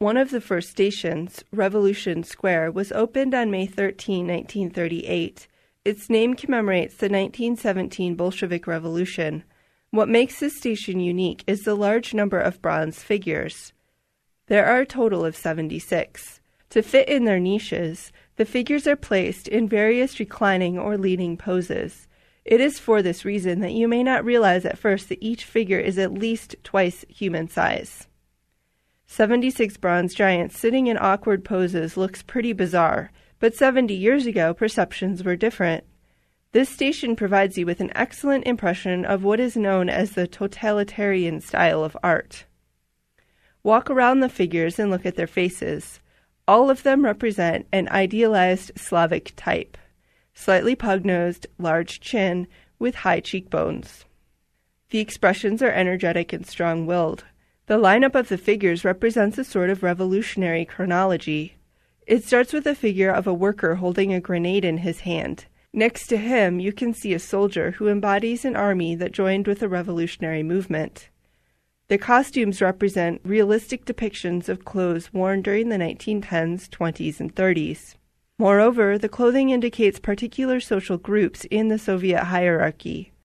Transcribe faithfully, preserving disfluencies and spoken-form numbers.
One of the first stations, Revolution Square, was opened on May thirteenth, nineteen thirty-eight. Its name commemorates the nineteen seventeen Bolshevik Revolution. What makes this station unique is the large number of bronze figures. There are a total of seventy-six. To fit in their niches, the figures are placed in various reclining or leaning poses. It is for this reason that you may not realize at first that each figure is at least twice human size. seventy-six bronze giants sitting in awkward poses looks pretty bizarre, but seventy years ago perceptions were different. This station provides you with an excellent impression of what is known as the totalitarian style of art. Walk around the figures and look at their faces. All of them represent an idealized Slavic type. Slightly pug-nosed, large chin, with high cheekbones. The expressions are energetic and strong-willed. The lineup of the figures represents a sort of revolutionary chronology. It starts with a figure of a worker holding a grenade in his hand. Next to him, you can see a soldier who embodies an army that joined with the revolutionary movement. The costumes represent realistic depictions of clothes worn during the nineteen tens, twenties, and thirties. Moreover, the clothing indicates particular social groups in the Soviet hierarchy.